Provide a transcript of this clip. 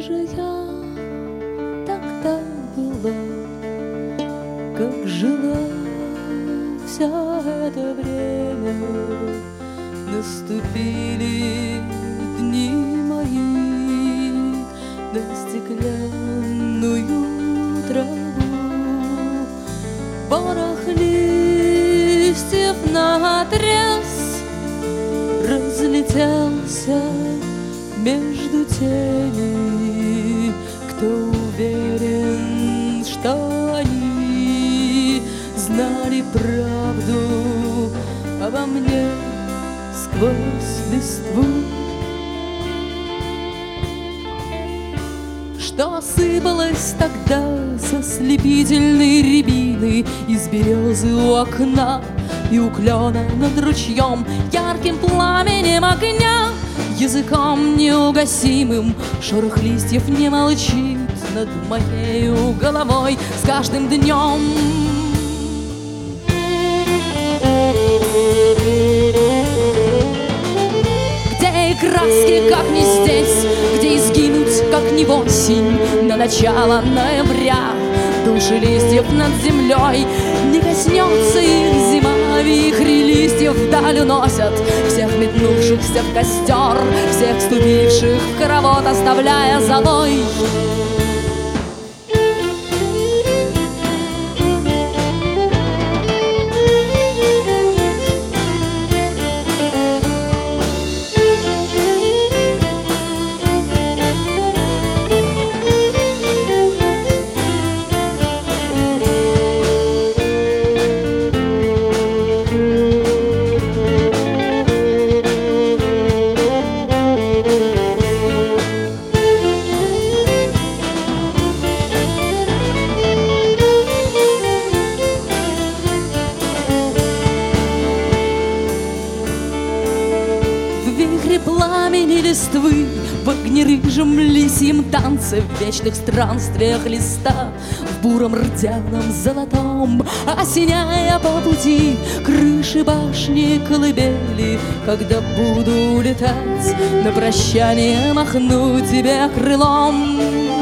же я тогда была, как жила все это время. Наступили дни мои на стеклянную траву. Порох листьев наотрез разлетелся между теми, кто уверен, что они знали правду обо мне сквозь листву. Что осыпалось тогда со слепительной рябины из березы у окна и у клена над ручьем ярким пламенем огня. Языком неугасимым шорох листьев не молчит над моею головой с каждым днем. Где и краски, как не здесь, где и сгинуть, как не в осень на начало ноября. Души листьев над землей, не коснется их зима. Вихри листьев вдаль уносят всех метнувшихся в костер, всех вступивших в хоровод, оставляя золой. Пламени листвы в огнерыжем лисьем танце, в вечных странствиях листа, в буром рдяном золотом, осеняя по пути крыши башни колыбели. Когда буду улетать, на прощание махну тебе крылом.